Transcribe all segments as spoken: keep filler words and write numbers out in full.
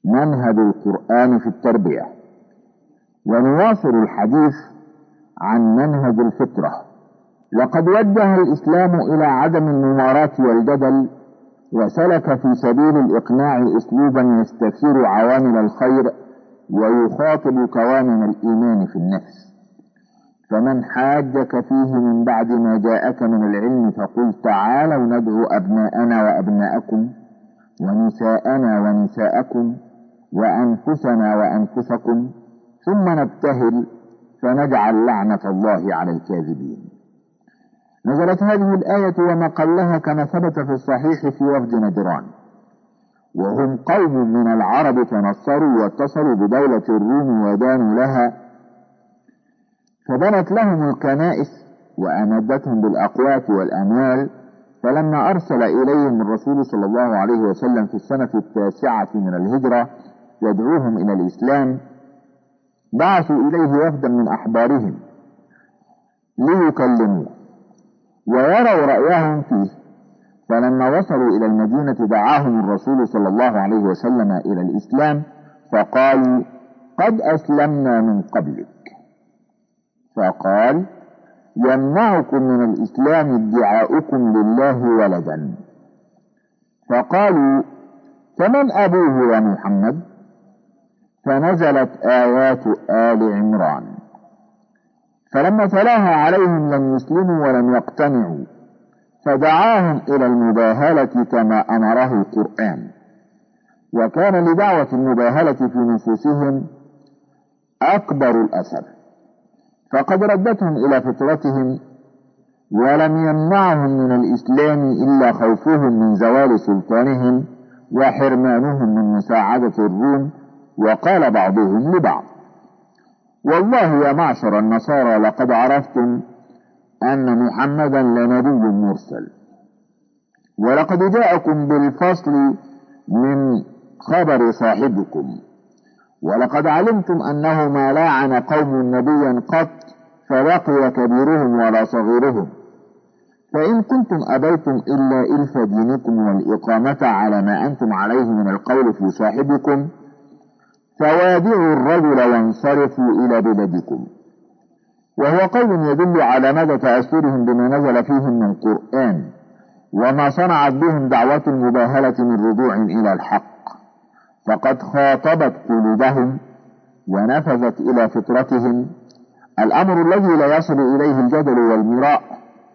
منهج القرآن في التربية. ونواصل الحديث عن منهج الفطرة. لقد وجه الإسلام إلى عدم المماراة والجدل، وسلك في سبيل الإقناع أسلوبا يستثير عوامل الخير ويخاطب كوامن الإيمان في النفس. فمن حاجك فيه من بعد ما جاءك من العلم فقل تعالوا ندعو أبناءنا وأبناءكم ونساءنا ونساءكم وأنفسنا وأنفسكم ثم نبتهل فنجعل لعنة الله على الكاذبين. نزلت هذه الآية وما قبلها كما ثبت في الصحيح في وفد نجران، وهم قوم من العرب تنصروا واتصلوا بدولة الروم ودانوا لها، فبنت لهم الكنائس وأمدتهم بالأقوات والأموال. فلما أرسل إليهم الرسول صلى الله عليه وسلم في السنة التاسعة من الهجرة يدعوهم إلى الإسلام، بعثوا إليه وفدا من أحبارهم ليكلموه ويروا رأيهم فيه. فلما وصلوا إلى المدينة دعاهم الرسول صلى الله عليه وسلم إلى الإسلام، فقالوا قد أسلمنا من قبلك. فقال يمنعكم من الإسلام ادعاؤكم لله ولدا. فقالوا فمن أبوه يا محمد؟ فنزلت آيات آل عمران، فلما تلاها عليهم لم يسلموا ولم يقتنعوا، فدعاهم إلى المباهلة كما أمره القرآن. وكان لدعوة المباهلة في نفوسهم أكبر الأثر، فقد ردتهم إلى فطرتهم، ولم يمنعهم من الإسلام إلا خوفهم من زوال سلطانهم وحرمانهم من مساعدة الروم. وقال بعضهم لبعض والله يا معشر النصارى لقد عرفتم أن محمدا لنبي مرسل، ولقد جاءكم بالفصل من خبر صاحبكم، ولقد علمتم أنه ما لاعن قوم نبيا قط فبقي كبيرهم ولا صغيرهم، فإن كنتم أبيتم إلا إلف دينكم والإقامة على ما أنتم عليه من القول في صاحبكم فوادعوا الرجل وانصرفوا إلى بلدكم. وهو قول يدل على مدى تأثرهم بما نزل فيهم من القرآن وما صنعت بهم دعوة المباهلة من رجوع إلى الحق، فقد خاطبت قلوبهم ونفذت إلى فطرتهم الأمر الذي لا يصل إليه الجدل والمراء.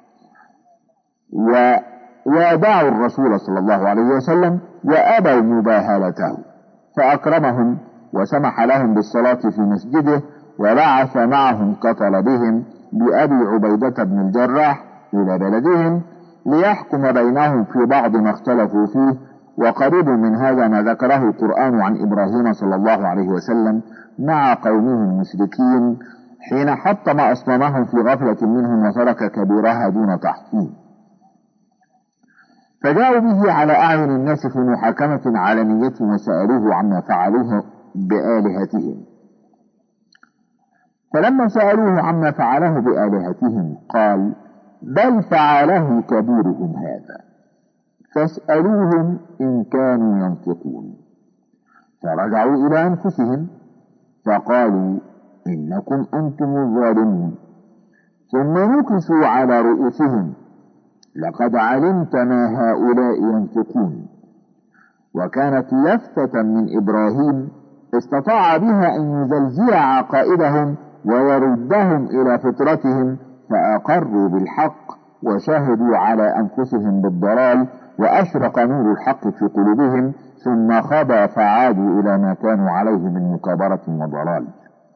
ووادعوا الرسول صلى الله عليه وسلم وأبوا مباهلته، فأكرمهم وسمح لهم بالصلاة في مسجده، وبعث معهم كطلبهم بأبي عبيدة بن الجراح إلى بلدهم ليحكم بينهم في بعض ما اختلفوا فيه. وقريب من هذا ما ذكره القرآن عن إبراهيم صلى الله عليه وسلم مع قومه المشركين حين حطم أصنامهم في غفلة منهم وترك كبيرها دون تحصين، فجاءوا به على أعين الناس في محاكمة علنية وسألوه عما فعلوه بآلهتهم. فلما سألوه عما فعله بآلهتهم قال بل فعله كبيرهم هذا فاسألوهم إن كانوا ينطقون. فرجعوا إلى أنفسهم فقالوا إنكم أنتم الظالمون، ثم نكسوا على رؤوسهم لقد علمت ما هؤلاء ينطقون. وكانت لفتة من إبراهيم استطاع بها أن يزلزل عقائدهم ويردهم إلى فطرتهم، فأقروا بالحق وشهدوا على أنفسهم بالضلال، وأشرق نور الحق في قلوبهم، ثم خبى فعادوا إلى ما كانوا عليه من مكابرة وضلال.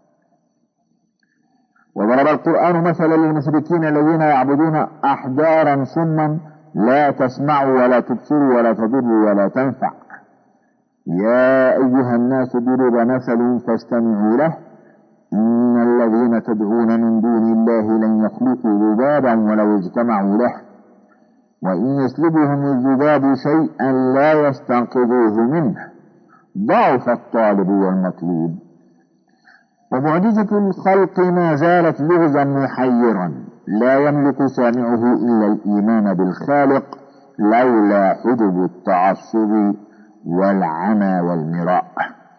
وضرب القرآن مثلا للمشركين الذين يعبدون أحجارا صما لا تسمع ولا تبصر ولا تضر ولا تنفع. يا أيها الناس ضرب مثل فاستمعوا له إن الذين تدعون من دون الله لن يخلقوا ذبابا ولو اجتمعوا له وإن يسلبهم الذباب شيئا لا يستنقذوه منه ضعف الطالب والمطلوب. ومعجزة الخلق ما زالت لغزا محيرا لا يملك سامعه إلا الإيمان بالخالق لولا حجب التعصب والعمى والمراء.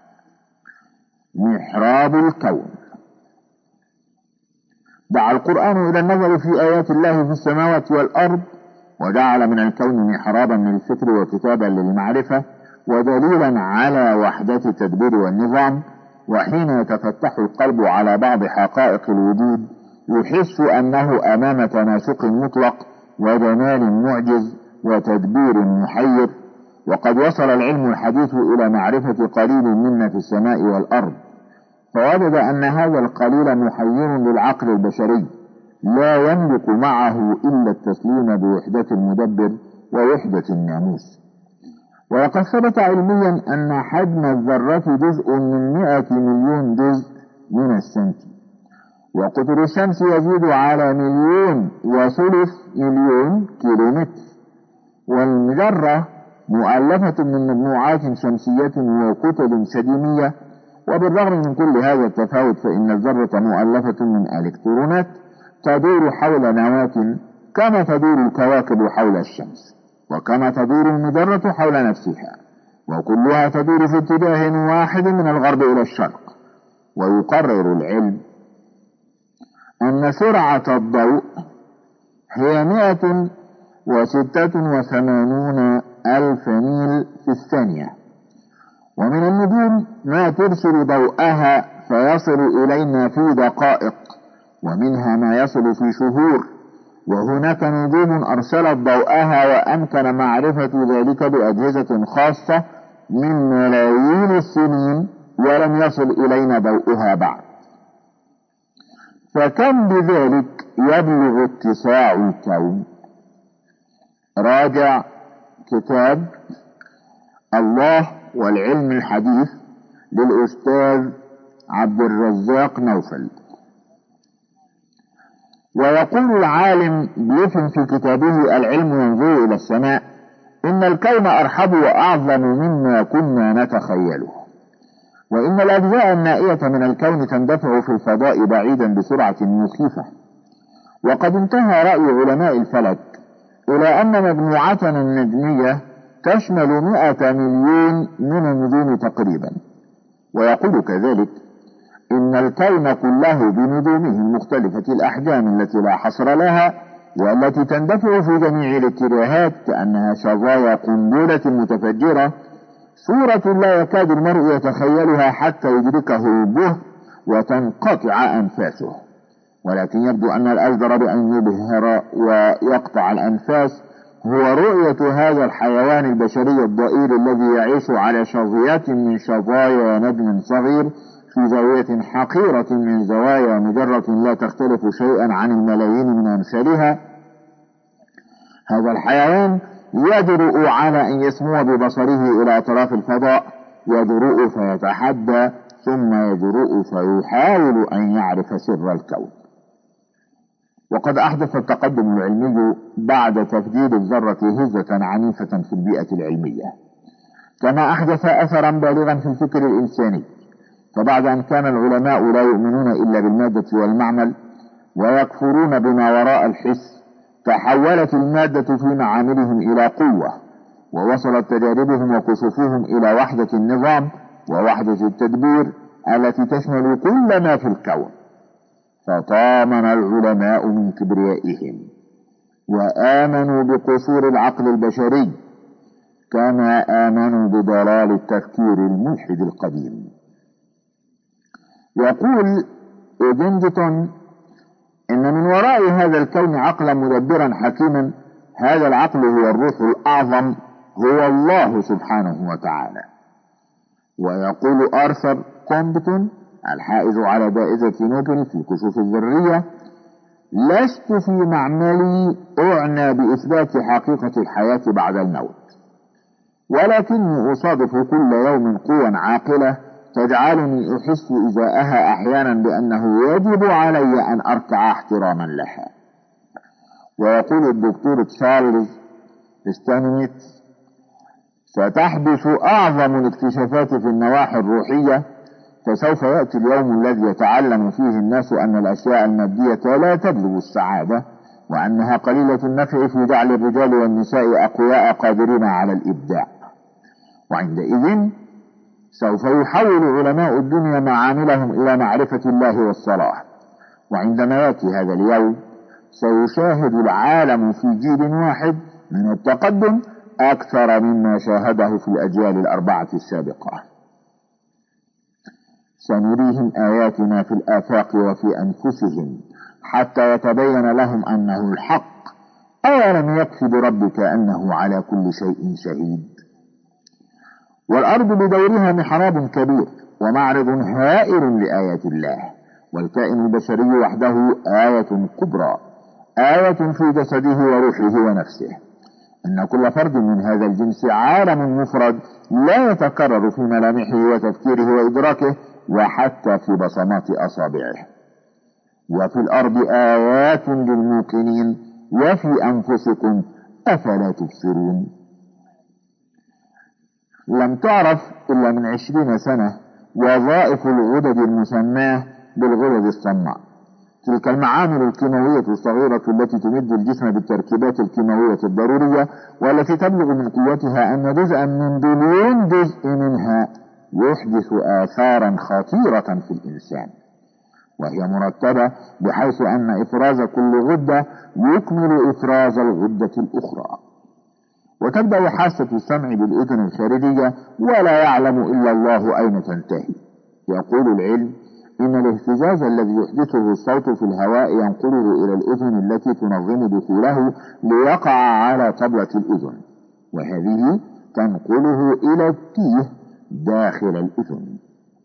محراب الكون. دعا القرآن إلى النظر في آيات الله في السماوات والأرض، وجعل من الكون محرابا للفكر وكتابا للمعرفة ودليلا على وحدة التدبير والنظام. وحين يتفتح القلب على بعض حقائق الوجود يحس أنه أمام تناسق مطلق وجمال معجز وتدبير محير. وقد وصل العلم الحديث إلى معرفة قليل مما في السماء والأرض، فوجد أن هذا القليل محير للعقل البشري لا يملك معه إلا التسليم بوحدة المدبر ووحدة الناموس. ولقد ثبت علميا أن حجم الذرة جزء من مئة مليون جزء من السنتي، وقطر الشمس يزيد على مليون وثلث مليون كيلومتر، والمجرة مؤلفة من مجموعات شمسية وكتل سديمية. وبالرغم من كل هذا التفاوت فإن الذرة مؤلفة من إلكترونات تدور حول نواة كما تدور الكواكب حول الشمس، وكما تدور المجرة حول نفسها، وكلها تدور في اتجاه واحد من الغرب إلى الشرق. ويقرر العلم أن سرعة الضوء هي مئة وستة وثمانون ألف ميل في الثانية. ومن النجوم ما ترسل ضوءها فيصل إلينا في دقائق، ومنها ما يصل في شهور. وهناك نجوم أرسلت ضوءها وأمكن معرفة ذلك بأجهزة خاصة من ملايين السنين ولم يصل إلينا ضوءها بعد. فكم بذلك يبلغ اتساع الكون؟ راجع كتاب الله والعلم الحديث للأستاذ عبد الرزاق نوفل. ويقول العالم بليفن في كتابه العلم ينظر إلى السماء إن الكون أرحب وأعظم مما كنا نتخيله، وإن الأجزاء النائية من الكون تندفع في الفضاء بعيدا بسرعة مخيفة. وقد انتهى رأي علماء الفلك إلى أن مجموعتنا النجمية تشمل مئة مليون من النجوم تقريبا. ويقول كذلك إن الكون كله بنجومه المختلفة الأحجام التي لا حصر لها والتي تندفع في جميع الاتجاهات كأنها شظايا قنبلة متفجرة، صورة لا يكاد المرء يتخيلها حتى يدركه البهر وتنقطع أنفاسه. ولكن يبدو أن الأجدر بأن يبهر ويقطع الأنفاس هو رؤية هذا الحيوان البشري الضئيل الذي يعيش على شظيات من شظايا نجم صغير في زاوية حقيرة من زوايا مجرة لا تختلف شيئا عن الملايين من أمثالها. هذا الحيوان يجرؤ على أن يسمو ببصره إلى أطراف الفضاء، يجرؤ فيتحدى، ثم يجرؤ فيحاول أن يعرف سر الكون. وقد أحدث التقدم العلمي بعد تفجير الذرة هزة عنيفة في البيئة العلمية، كما أحدث أثرا بالغا في الفكر الإنساني. فبعد أن كان العلماء لا يؤمنون إلا بالمادة والمعمل ويكفرون بما وراء الحس، تحولت المادة في معاملهم إلى قوة، ووصلت تجاربهم وكشوفهم إلى وحدة النظام ووحدة التدبير التي تشمل كل ما في الكون. فطامن العلماء من كبريائهم وآمنوا بقصور العقل البشري كما آمنوا بضلال التفكير الملحد القديم. يقول إيدنجتون إن من وراء هذا الكون عقلا مدبرا حكيما، هذا العقل هو الروح الأعظم، هو الله سبحانه وتعالى. ويقول آرثر كومبتون الحائز على جائزة نوبل في كشوف الذرية: لست في معملي أعنى بإثبات حقيقة الحياة بعد الموت، ولكني أصادف كل يوم قوى عاقلة تجعلني أحس إزاءها أحيانا بأنه يجب علي أن أركع احتراما لها. ويقول الدكتور تشارلز ستانيتس: ستحدث أعظم الاكتشافات في النواحي الروحية، فسوف يأتي اليوم الذي يتعلم فيه الناس أن الأشياء المادية لا تبلغ السعادة، وأنها قليلة النفع في جعل الرجال والنساء أقوياء قادرين على الإبداع. وعندئذ سوف يحول علماء الدنيا معاملهم إلى معرفة الله والصلاح. وعندما يأتي هذا اليوم سيشاهد العالم في جيل واحد من التقدم أكثر مما شاهده في الأجيال الأربعة السابقة. سنريهم آياتنا في الآفاق وفي أنفسهم حتى يتبين لهم أنه الحق. أولم يكف بربك أنه على كل شيء شهيد. والأرض بدورها محراب كبير ومعرض هائل لآيات الله، والكائن البشري وحده آية كبرى، آية في جسده وروحه ونفسه. إن كل فرد من هذا الجنس عالم مفرد لا يتكرر في ملامحه وتفكيره وإدراكه وحتى في بصمات أصابعه. وفي الأرض آيات للموقنين وفي أنفسكم أفلا تبصرون. لم تعرف إلا من عشرين سنة وظائف الغدد المسماة بالغدد الصماء، تلك المعامل الكيماوية الصغيرة التي تمد الجسم بالتركيبات الكيماوية الضرورية، والتي تبلغ من قوتها أن جزءا من بليون جزء منها يحدث آثارا خطيرة في الإنسان، وهي مرتبة بحيث أن إفراز كل غدة يكمل إفراز الغدة الأخرى. وتبدأ حاسة السمع بالأذن الخارجية ولا يعلم إلا الله أين تنتهي. يقول العلم إن الاهتزاز الذي يحدثه الصوت في الهواء ينقله إلى الأذن التي تنظم دخوله ليقع على طبلة الأذن، وهذه تنقله إلى التيه داخل الأذن.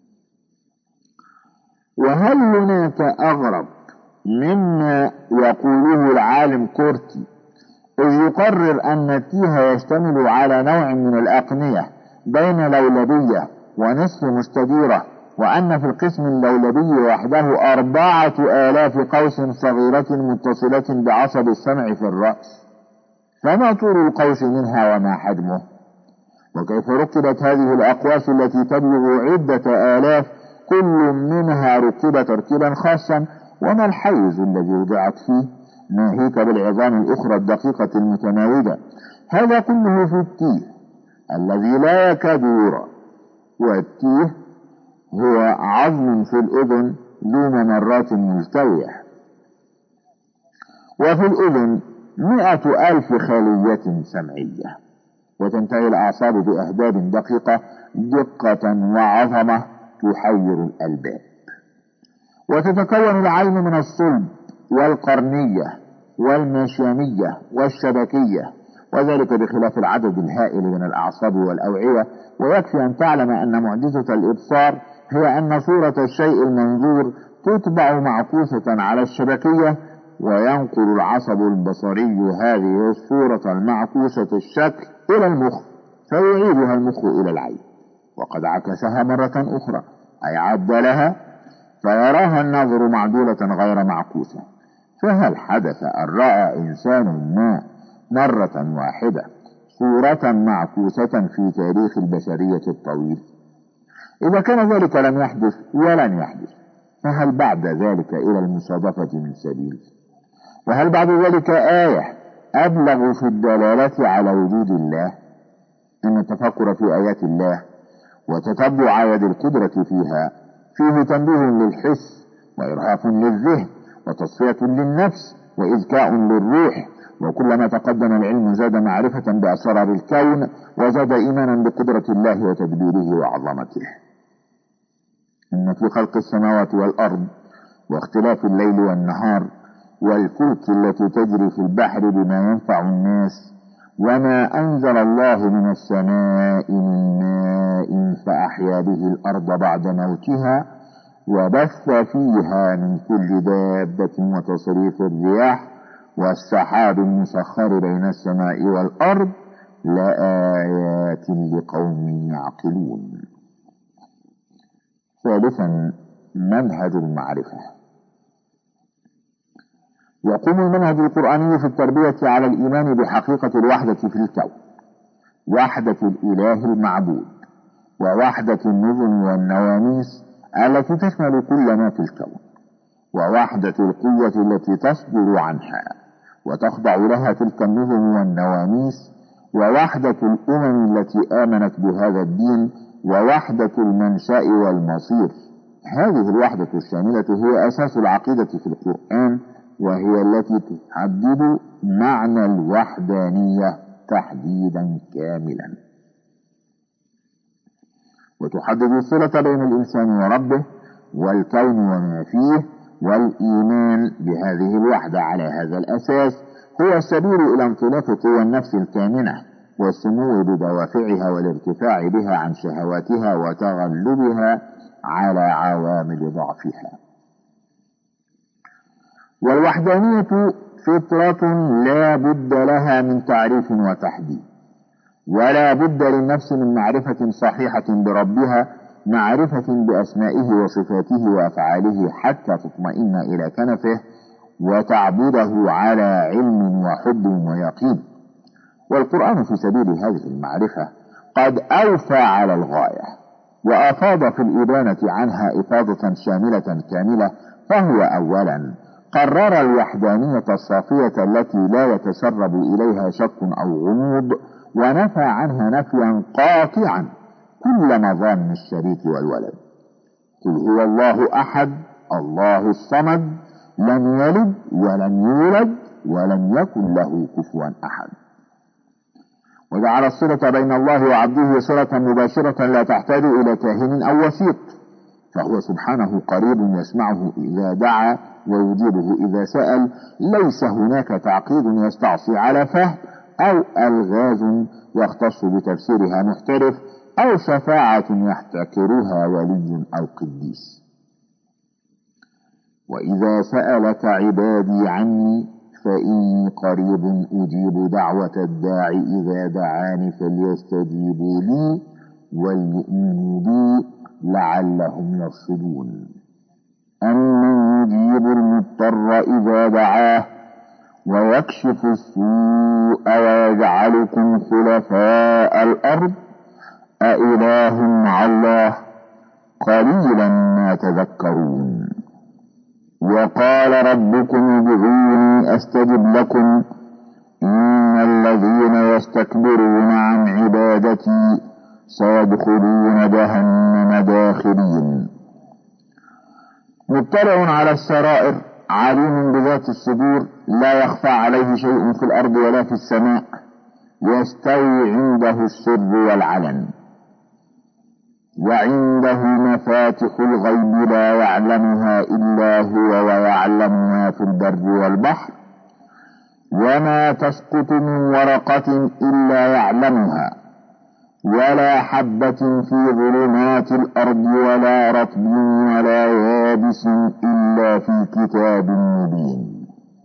وهل هناك أغرب مما يقوله العالم كورتي إذ يقرر أن التيه يشتمل على نوع من الأقنية بين لولبية ونصف مستديرة، وأن في القسم اللولبي وحده أربعة آلاف قوس صغيرة متصلة بعصب السمع في الرأس، فما طول القوس منها وما حجمه؟ وكيف ركبت هذه الأقواس التي تبلغ عدة آلاف كل منها ركب تركيبا خاصا؟ وما الحيز الذي وضعت فيه؟ ناهيك بالعظام الأخرى الدقيقة المتناوبة. هذا كله في التيه الذي لا يكاد يرى، والتيه هو عظم في الأذن ذو ممرات ملتوية، وفي الأذن مئة ألف خلية سمعية، وتنتهي الأعصاب بأهداب دقيقة دقة وعظمة تحير الألباب. وتتكون العين من الصلب والقرنية والمشيمية والشبكية، وذلك بخلاف العدد الهائل من الأعصاب والأوعية. ويكفي أن تعلم أن معجزة الإبصار هي أن صورة الشيء المنظور تتبع معكوسة على الشبكية، وينقل العصب البصري هذه الصورة المعكوسة الشكل إلى المخ، فيعيدها المخ إلى العين، وقد عكسها مرة أخرى أي عدلها، فيراها الناظر معدولة غير معكوسة. فهل حدث أن رأى إنسان ما مرة واحدة صورة معكوسة في تاريخ البشرية الطويل؟ إذا كان ذلك لم يحدث ولن يحدث، فهل بعد ذلك إلى المصادفة من سبيل؟ وهل بعد ذلك آية أبلغ في الدلالة على وجود الله؟ إن التفكر في آيات الله وتتبع يد القدرة فيها فيه تنبيه للحس وإرهاف للذهن وتصفية للنفس وإذكاء للروح. وكلما تقدم العلم زاد معرفة بأسرار الكون وزاد إيمانا بقدرة الله وتدبيره وعظمته. إن في خلق السماوات والأرض واختلاف الليل والنهار والفلك التي تجري في البحر بما ينفع الناس وما أنزل الله من السماء من ماء فأحيا به الأرض بعد موتها وبث فيها من كل دابة وتصريف الرياح والسحاب المسخر بين السماء والأرض لآيات لقوم يعقلون. ثالثا، منهج المعرفة. يقوم المنهج القرآني في التربية على الإيمان بحقيقة الوحدة في الكون، وحدة الإله المعبود، ووحدة النظم والنواميس التي تشمل كل ما في الكون، ووحدة القوة التي تصدر عنها وتخضع لها تلك النظم والنواميس، ووحدة الأمم التي آمنت بهذا الدين ووحدة المنشأ والمصير. هذه الوحدة الشاملة هي أساس العقيدة في القرآن، وهي التي تحدد معنى الوحدانية تحديدا كاملا، وتحدد الصلة بين الإنسان وربه والكون وما فيه. والإيمان بهذه الوحدة على هذا الأساس هو السبيل إلى انطلاق قوى النفس الكامنة والسمو بدوافعها والارتفاع بها عن شهواتها وتغلبها على عوامل ضعفها. والوحدانية فطرة لا بد لها من تعريف وتحديد، ولا بد للنفس من معرفة صحيحة بربها، معرفة بأسمائه وصفاته وأفعاله حتى تطمئن إلى كنفه وتعبده على علم وحب ويقين. والقرآن في سبيل هذه المعرفة قد أوفى على الغاية، وأفاض في الإبانة عنها إفاضة شاملة كاملة. فهو أولا قرر الوحدانية الصافية التي لا يتسرب إليها شك أو غموض، ونفى عنها نفيا قاطعا كل مظان الشريك والولد. قل هو الله أحد الله الصمد لم يلد ولم يولد ولم يكن له كفوا أحد. وجعل الصلة بين الله وعبده صلة مباشرة لا تحتاج إلى كاهن أو وسيط، فهو سبحانه قريب يسمعه إذا دعا ويجيبه إذا سأل. ليس هناك تعقيد يستعصي على فهم، أو ألغاز يختص بتفسيرها محترف، أو شفاعة يحتكرها ولي أو قديس. وإذا سألك عبادي عني فإني قريب أجيب دعوة الداع إذا دعاني فليستجيبوا لي وليؤمنوا بي لعلهم يرشدون. أمن يجيب المضطر إذا دعاه ويكشف السوء ويجعلكم خلفاء الأرض أإله مع الله قليلا ما تذكرون. وقال ربكم ادعوني أستجب لكم إن الذين يستكبرون عن عبادتي سيدخلون جهنم داخرين. مطلع على السرائر عليم بذات الصدور، لا يخفى عليه شيء في الأرض ولا في السماء، يستوي عنده السر والعلن. وعنده مفاتح الغيب لا يعلمها إلا هو ويعلم ما في البر والبحر، وما تسقط من ورقة إلا يعلمها، ولا حبة في ظلمات الأرض ولا رطب ولا يابس إلا في كتاب مبين.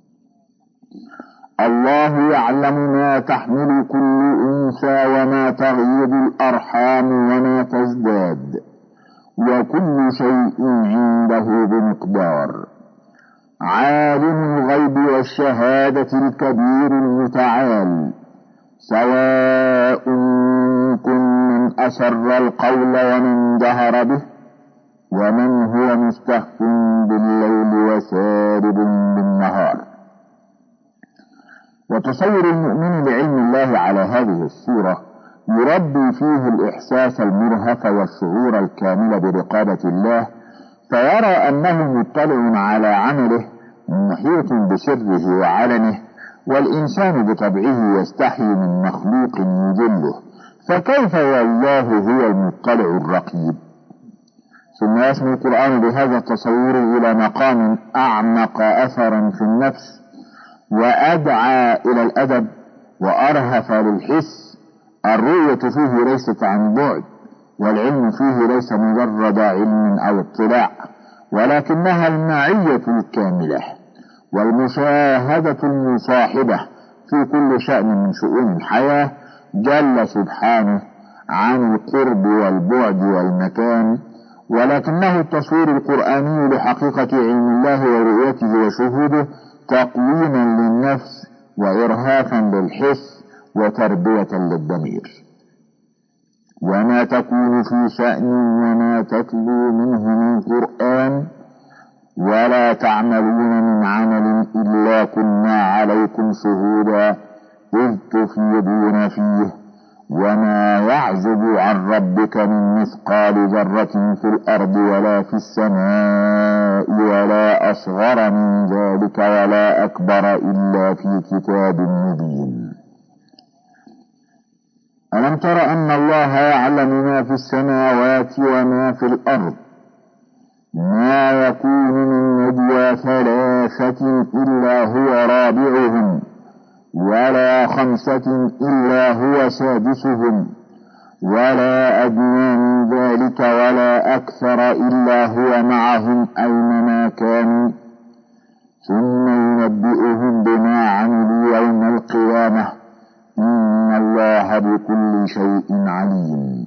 الله يعلم ما تحمل كل أنثى وما تغيض الأرحام وما تزداد، وكل شيء عنده بمقدار. عالم الغيب والشهادة الكبير المتعال، سواء منكم من أسر القول ومن جهر به ومن هو مستخف بالليل وسارب بالنهار. وتصور المؤمن لعلم الله على هذه الصورة يربي فيه الإحساس المرهف والشعور الكامل برقابة الله، فيرى أنه مطلع على عمله محيط بسره وعلنه. والإنسان بطبعه يستحي من مخلوق يجله، فكيف والله هو المطلع الرقيب؟ ثم يسمو القرآن بهذا التصور إلى مقام أعمق أثرا في النفس، وأدعى إلى الأدب وأرهف للحس. الرؤية فيه ليست عن بعد، والعلم فيه ليس مجرد علم أو اطلاع، ولكنها المعية الكاملة والمشاهدة المصاحبة في كل شأن من شؤون الحياة. جل سبحانه عن القرب والبعد والمكان، ولكنه التصوير القرآني لحقيقة علم الله ورؤيته وشهوده تقويما للنفس وإرهافا للحس وتربية للضمير. وما تكون في شأن وما تتلو منه من قرآن ولا تعملون من عمل إلا كنا عليكم شهودا إذ تفيضون فيه وما يعزب عن ربك من مثقال ذرة في الأرض ولا في السماء ولا أصغر من ذلك ولا أكبر إلا في كتاب مبين. ألم تر أن الله يعلم ما في السماوات وما في الأرض؟ ما يكون من نجوى ثلاثة إلا هو رابعهم ولا خمسة إلا هو سادسهم ولا أدنى من ذلك ولا أكثر إلا هو معهم أينما كانوا ثم ينبئهم بما عملوا يوم القيامة إن الله بكل شيء عليم.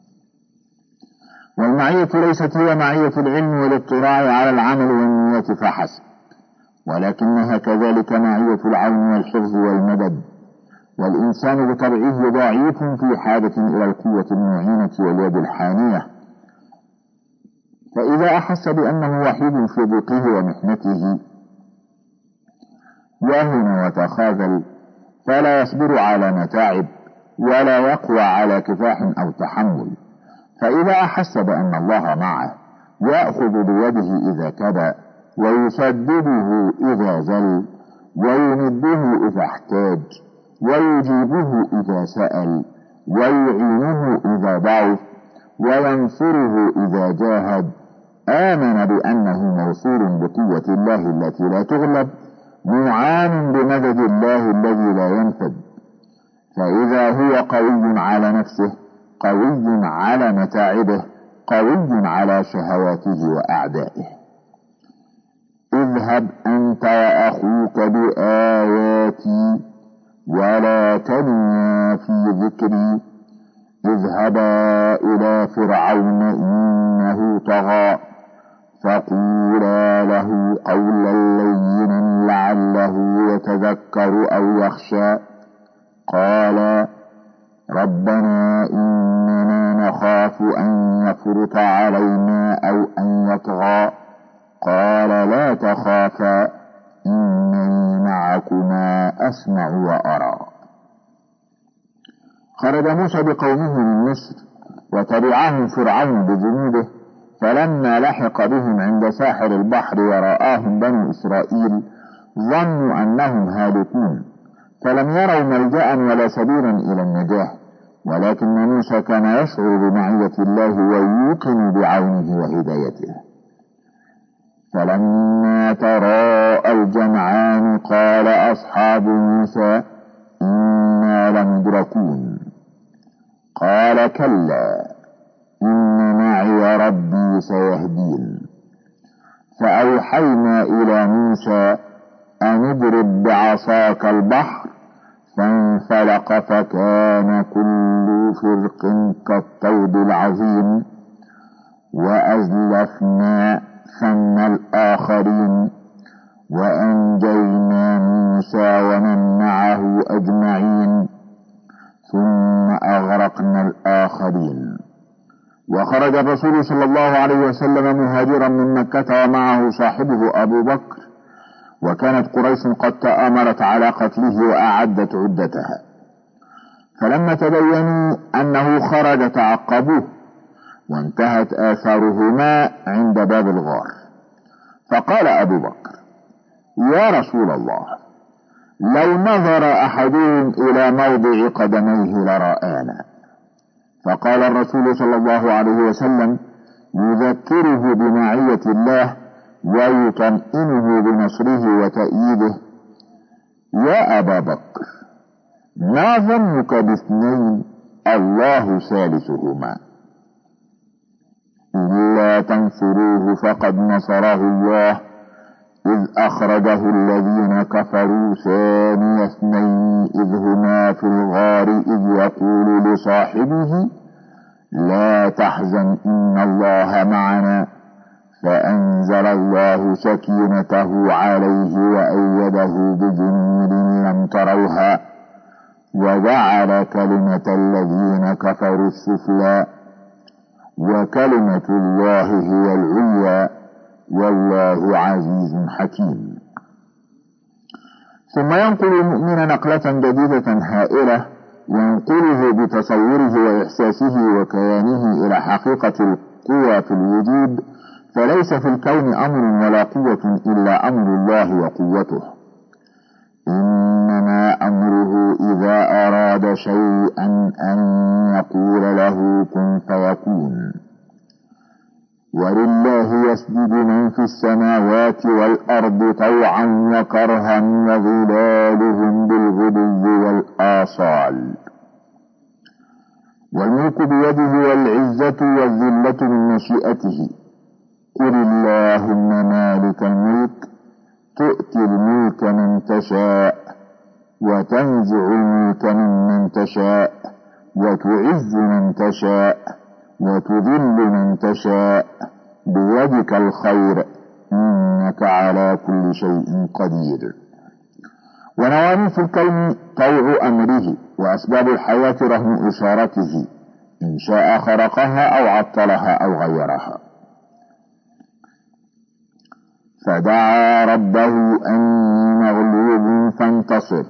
والمعية ليست هي معية العلم والاطلاع على العمل والنية فحسب، ولكنها كذلك معية العون والحفظ والمدد، والإنسان بطبعه ضعيف في حاجة إلى القوة المعينة واليد الحانية، فإذا أحس بأنه وحيد في ضيقه ومحنته وهن وتخاذل فلا يصبر على متاعب ولا يقوى على كفاح أو تحمل. فإذا أحس بأن الله معه يأخذ بيده إذا كبى ويسدده إذا زل ويمده إذا احتاج ويجيبه إذا سأل ويعينه إذا ضعف وينصره إذا جاهد، آمن بأنه موصول بقوة الله التي لا تغلب، معان بمدد الله الذي لا ينفد. فإذا هو قوي على نفسه قوي على متاعبه قوي على شهواته وأعدائه. اذهب أنت وأخوك بآياتي ولا تنيا في ذكري، اذهبا إلى فرعون إنه طغى فقولا له قولا لينا لعله يتذكر أو يخشى. قال ربنا إننا نخاف أن يفرط علينا أو أن يطغى. قال لا تخافا إنني معكما أسمع وأرى. خرج موسى بقومه من مصر وتبعهم فرعون بجنوده، فلما لحق بهم عند ساحل البحر ورآهم بنو إسرائيل ظنوا أنهم هالكون، فلم يروا ملجأ ولا سبيلا إلى النجاة، ولكن موسى كان يشعر بمعية الله ويوقن بعونه وهدايته. فلما تراءى الجمعان قال أصحاب موسى إنا لمدركون. قال كلا إن معي ربي سيهدين. فأوحينا إلى موسى أن اضرب بعصاك البحر فانفلق فكان كل فرق كالطود العظيم، وأزلفنا ثم الآخرين وأنجينا موسى ومن معه أجمعين ثم أغرقنا الآخرين. وخرج الرسول صلى الله عليه وسلم مهاجرا من مكة ومعه صاحبه أبو بكر، وكانت قريش قد تآمرت على قتله وأعدت عدتها، فلما تبينوا أنه خرج تعقبوه وانتهت آثارهما عند باب الغار. فقال أبو بكر يا رسول الله لو نظر أحدهم إلى موضع قدميه لرآنا. فقال الرسول صلى الله عليه وسلم يذكره بمعية الله ويطمئنه بنصره وتأييده يا أبا بكر ما ظنك باثنين الله ثالثهما إلا تنصروه فقد نصره الله إذ أخرجه الذين كفروا ثاني اثنين إذ هما في الغار إذ يقول لصاحبه لا تحزن إن الله معنا فأنزل الله سكينته عليه وأيده بجنود لم تروها وجعل كلمة الذين كفروا السفلى وكلمة الله هي العليا والله عزيز حكيم. ثم ينقل المؤمن نقلة جديدة هائلة ينقله بتصوره وإحساسه وكيانه إلى حقيقة القوى في الوجود، فليس في الكون أمر ولا قوة إلا أمر الله وقوته. إنما أمره إذا أراد شيئا أن يقول له كن فيكون. ولله يسجد من في السماوات والأرض طوعا وكرها وظلالهم بالغدو والآصال. والملك بيده والعزة والذلة من مشيئته. قل اللهم مالك الملك تؤتي الملك من تشاء وتنزع الملك ممن تشاء وتعز من تشاء وتذل من تشاء بيدك الخير إنك على كل شيء قدير. ونواميس الكون طوع أمره وأسباب الحياة رهن إشارته، إن شاء خرقها أو عطلها أو غيرها. فدعا ربه أني مغلوب فانتصر،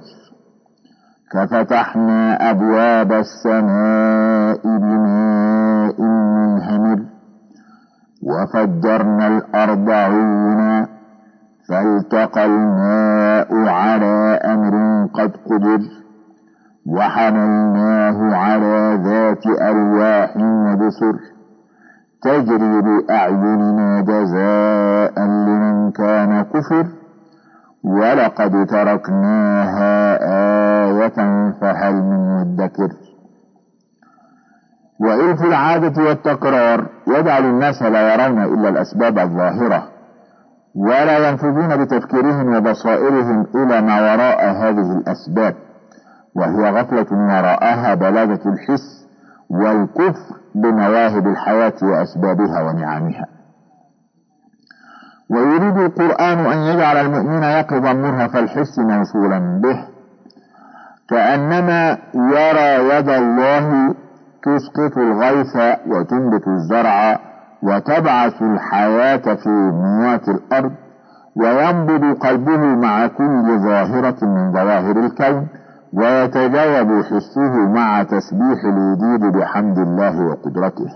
ففتحنا أبواب السماء بماء منهمر وفجرنا الأرض عيونا فالتقى الماء على أمر قد قدر وحملناه على ذات ألواح ودسر تجري بأعيننا جزاء لمن كان كفر ولقد تركناها آية فهل من مدكر. وإلف العادة والتكرار يجعل الناس لا يرون إلا الأسباب الظاهرة ولا ينفذون بتفكيرهم وبصائرهم إلى ما وراء هذه الأسباب، وهي غفلة وراءها بلادة الحس والكفر بمواهب الحياة وأسبابها ونعمها. ويريد القرآن أن يجعل المؤمن يقظا مرهف الحس موصولا به، كأنما يرى يد الله تسقط الغيث وتنبت الزرع وتبعث الحياة في موات الأرض، وينبض قلبه مع كل ظاهرة من ظواهر الكون، ويتجاوب حسه مع تسبيح الوجود بحمد الله وقدرته.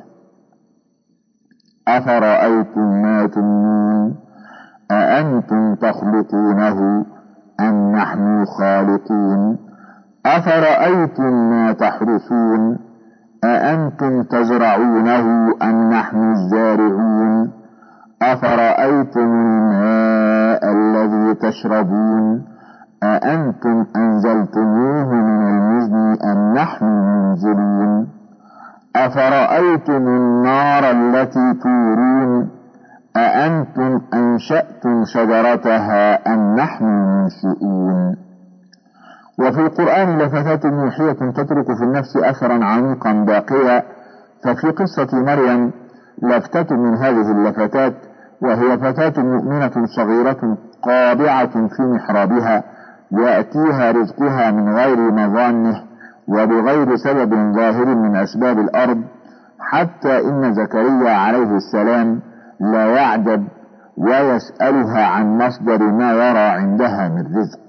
أفرأيتم ما تمنون أأنتم تخلقونه أم نحن الخالقون أفرأيتم ما تحرثون أأنتم تزرعونه أم نحن الزارعون أفرأيتم الماء الذي تشربون أأنتم أنزلتموه من المزن أم نحن المنزلون أفرأيتم النار التي تورون أأنتم أنشأتم شجرتها أم نحن المنشئون. وفي القرآن لفتات موحية تترك في النفس أثرا عميقا باقيا، ففي قصة مريم لفتة من هذه اللفتات، وهي فتاة مؤمنة صغيرة قابعة في محرابها يأتيها رزقها من غير مظانه وبغير سبب ظاهر من أسباب الأرض، حتى إن زكريا عليه السلام لا يعجب ويسألها عن مصدر ما يرى عندها من رزق،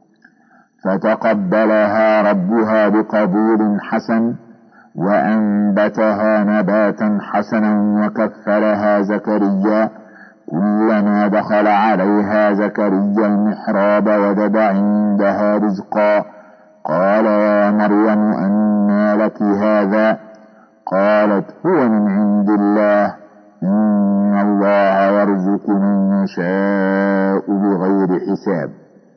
فتقبلها ربها بقبول حسن وأنبتها نباتا حسنا وكفلها زكريا كلما دخل عليها زكريا المحراب وجد عندها رزقا قال يا مريم أنى لك هذا قالت هو من عند الله إن الله يرزق من يشاء بغير حساب.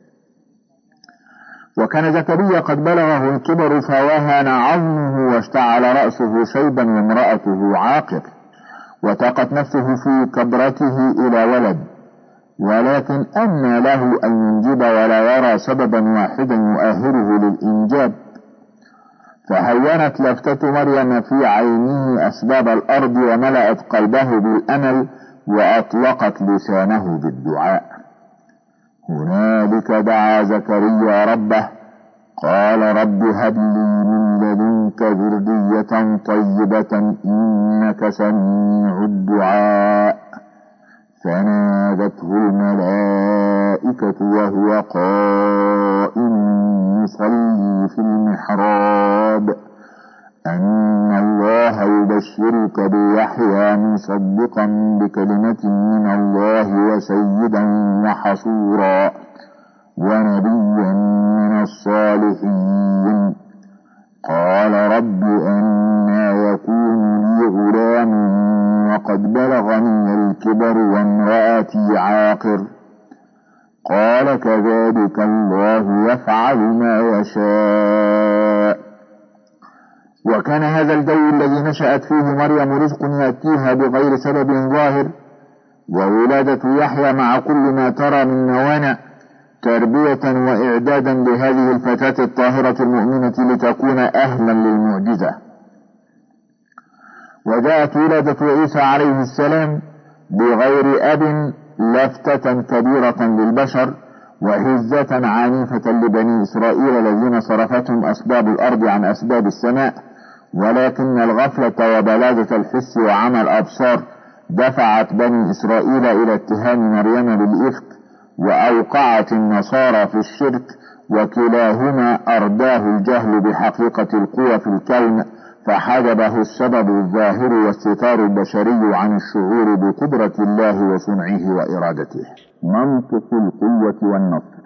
وكان زكريا قد بلغه الكبر فوهن عظمه واشتعل رأسه شيبا وامرأته عاقر، وتاقت نفسه في كبرته إلى ولد، ولكن أنى له أن ينجب ولا يرى سببا واحدا يؤهله للإنجاب. فهينت لفتة مريم في عينه أسباب الأرض وملأت قلبه بالأمل وأطلقت لسانه بالدعاء. هنالك دعا زكريا ربه قال رب هب لي من لدنك ذرية طيبة إنك سميع الدعاء. فنادته الملائكة وهو قائم يصلي في المحراب بكلمة من الله وسيدا وحصورا ونبيا من الصالحين. قال رب أنى يكون لي غلام وقد بلغني الكبر وامرأتي عاقر؟ قال كذلك الله يفعل ما يشاء. وكان هذا الجو الذي نشأت فيه مريم رزق يأتيها بغير سبب ظاهر، وولادة يحيى مع كل ما ترى من موانع تربية وإعدادا لهذه الفتاة الطاهرة المؤمنة لتكون أهلا للمعجزة. وجاءت ولادة عيسى عليه السلام بغير أب لفتة كبيرة للبشر وهزة عنيفة لبني إسرائيل الذين صرفتهم أسباب الأرض عن أسباب السماء، ولكن الغفلة وبلادة الحس وعمى الأبصار دفعت بني إسرائيل إلى اتهام مريم بالإفك، وأوقعت النصارى في الشرك، وكلاهما أرداه الجهل بحقيقة القوى في الكون، فحجبه السبب الظاهر والستار البشري عن الشعور بقدرة الله وصنعه وإرادته. منطق القوة والنصر.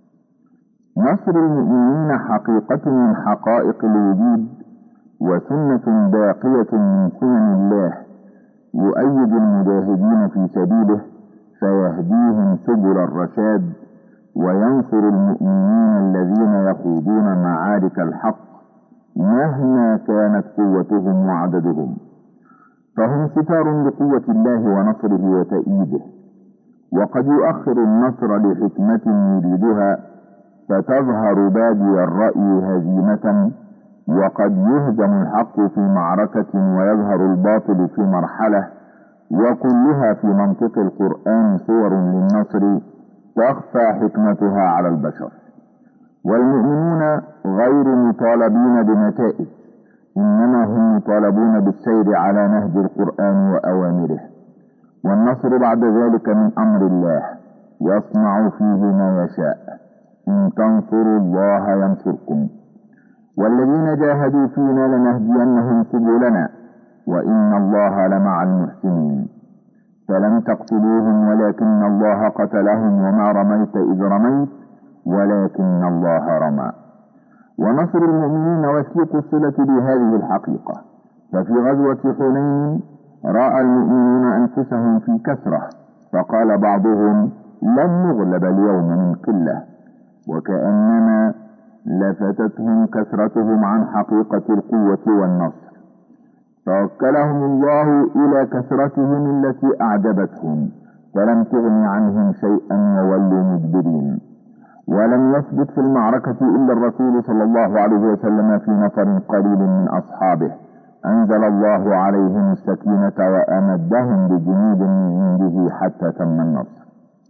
نصر المؤمنين حقيقة من حقائق الوجود وسنة باقية من سنن الله، يؤيد المجاهدين في سبيله فيهديهم سبل الرشاد، وينصر المؤمنين الذين يخوضون معارك الحق مهما كانت قوتهم وعددهم، فهم ستار لقوة الله ونصره وتأييده. وقد يؤخر النصر لحكمة يريدها فتظهر بادي الرأي هزيمة، وقد يهزم الحق في معركة ويظهر الباطل في مرحلة، وكلها في منطق القرآن صور للنصر تخفى حكمتها على البشر. والمؤمنون غير مطالبين بنتائج، إنما هم مطالبون بالسير على نهج القرآن وأوامره، والنصر بعد ذلك من أمر الله يصنع فيه ما يشاء. إن تنصروا الله ينصركم، والذين جاهدوا فينا لنهدينهم سبلنا وإن الله لمع المحسنين. فلم تقتلوهم ولكن الله قتلهم وما رميت إذ رميت ولكن الله رمى. ونصر المؤمنين وثيق الصلة بهذه الحقيقة، ففي غزوة حنين رأى المؤمنون أنفسهم في كثرة، فقال بعضهم لن نغلب اليوم من قلة، وكأنما لفتتهم كثرتهم عن حقيقة القوة والنصر، فوكلهم الله إلى كثرتهم التي أعجبتهم فلم تغن عنهم شيئا وولوا مدبرين. ولم يثبت في المعركة إلا الرسول صلى الله عليه وسلم في نفر قليل من أصحابه، أنزل الله عليهم السكينة وأمدهم بجنود من عنده حتى تم النصر.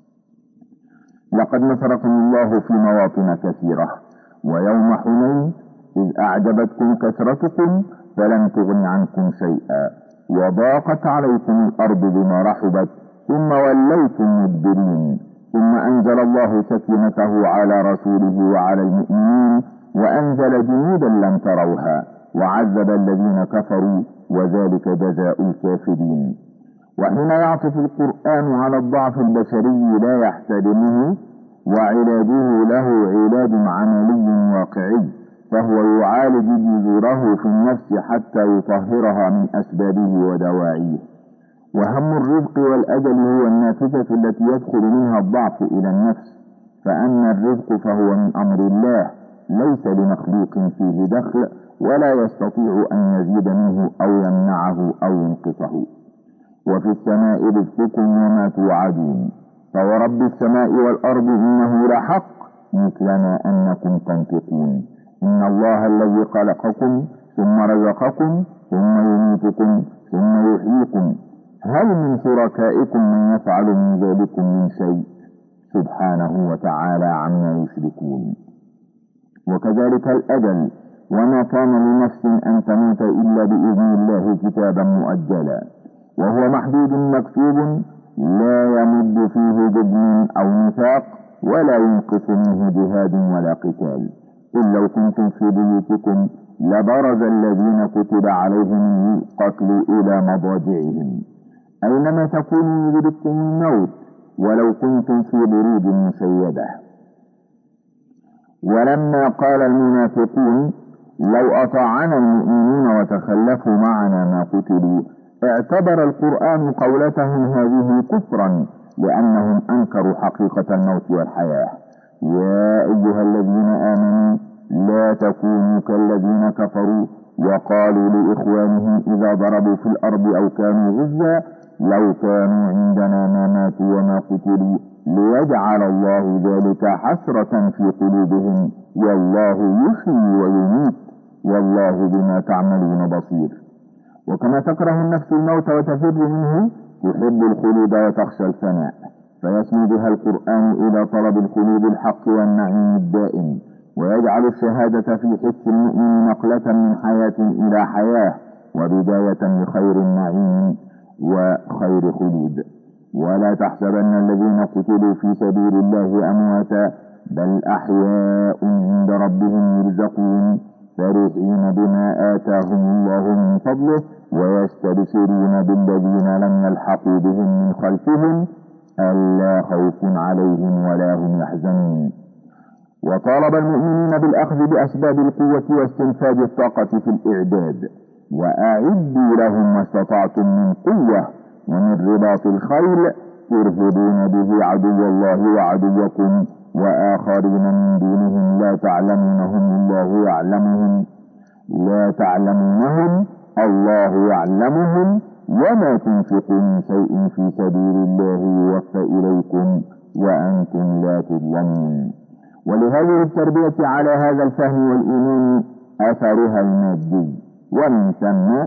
لقد نصركم الله في مواطن كثيرة، ويوم حنين إذ أعجبتكم كثرتكم فلم تغن عنكم شيئا وضاقت عليكم الأرض بما رحبت ثم وليتم مدبرين، ثم أنزل الله سكينته على رسوله وعلى المؤمنين وأنزل جنودا لم تروها وعذب الذين كفروا وذلك جزاء الكافرين. وحين يعطف القرآن على الضعف البشري لا يحترمه وعلاجه له علاج عملي واقعي، فهو يعالج جذوره في النفس حتى يطهرها من أسبابه ودواعيه. وهم الرزق والأجل هو النافذة التي يدخل منها الضعف إلى النفس، فأما الرزق فهو من أمر الله ليس لمخلوق فيه دخل، ولا يستطيع أن يزيد منه أو يمنعه أو ينقصه. وفي السماء رزقكم وما توعدون، فورب السماء والأرض إنه لحق مثل ما أنكم تنطقون. إن الله الذي خلقكم ثم رزقكم ثم يميتكم ثم يحييكم، هل من شركائكم من يفعل من ذلكم من شيء؟ سبحانه وتعالى عما يشركون. وكذلك الأجل، وما كان لنفس أن تموت إلا بإذن الله كتابا مؤجلا، وهو محدود مكتوب لا يمد فيه جبن أو نفاق ولا ينقص منه جهاد ولا قتال. قل لو كنتم في بيوتكم لبرز الذين كتب عليهم القتل إلى مضاجعهم. أينما تكونوا يدرككم الموت ولو كنتم في بروج مشيدة. ولما قال المنافقون لو أطاعنا المؤمنون وتخلفوا معنا ما قتلوا، اعتبر القرآن قولتهم هذه كفرا لأنهم أنكروا حقيقة الموت والحياة. يا أيها الذين آمنوا لا تكونوا كالذين كفروا وقالوا لإخوانهم إذا ضربوا في الأرض أو كانوا غزا لو كانوا عندنا ما ماتوا وما قتلوا ليجعل الله ذلك حسرة في قلوبهم والله يحيي ويميت والله بما تعملون بصير. وكما تكره النفس الموت وتفر منه تحب الخلود وتخشى الفناء، فيسمي بها القرآن إلى طلب الخلود الحق والنعيم الدائم، ويجعل الشهادة في حس المؤمن نقلة من حياة إلى حياة وبداية لخير النعيم وخير خلود. ولا تحسبن الذين قتلوا في سبيل الله أمواتا بل أحياء عند ربهم يرزقون فرحين بما آتاهم الله من فضله ويستبشرون بالذين لم يلحقوا بهم من خلفهم ألا خوف عليهم ولا هم يحزنون. وطالب المؤمنين بالأخذ بأسباب القوة واستنفاذ الطاقة في الإعداد، وأعدوا لهم ما استطعتم من قوة ومن رباط الخيل ترهبون به عدو الله وعدوكم وآخرين من دونهم لا تعلمونهم الله يعلمهم لا تعلمونهم الله يعلمهم وما تنفقوا من شيء في سبيل الله يوفى إليكم وأنتم لا تظلمون. ولهذه التربية على هذا الفهم والإيمان أثرها المادي، ومن ثم